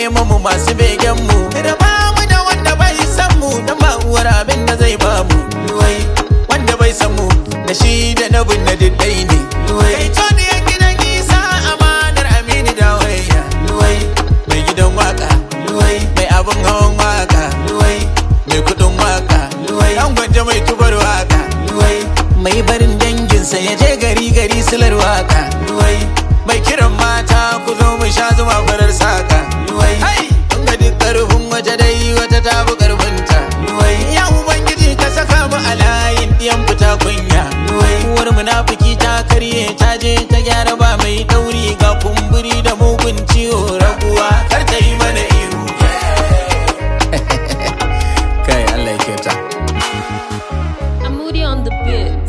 neman mu masu begen mu da ba mu da wanda bai san mu dan ba uwar abin da zai ba mu luwai wanda bai san mu da shi da na bin na diddai ne luwai kai to ne gidan Isa amanar Aminu da waya luwai mai gidan waka luwai mai abun hawan waka luwai mai kudin waka luwai dan gwanja mai tubar waka luwai mai barin danginsa ya je gari gari silar waka luwai mai kiran mata ku zo mu sha zuma farar saka luwai kun ga duk karfin waje dai wata ta bu karfinta luwai ya ubangiji ka saka mu a layin diyan fita kunya luwai uwar munafiki ta karye ta je ta gyara ba mai dauri ga kumburi da mugun ciwo raguwa kar ta yi mana ihu kai Allah ya kyauta I'm Moody on the beat.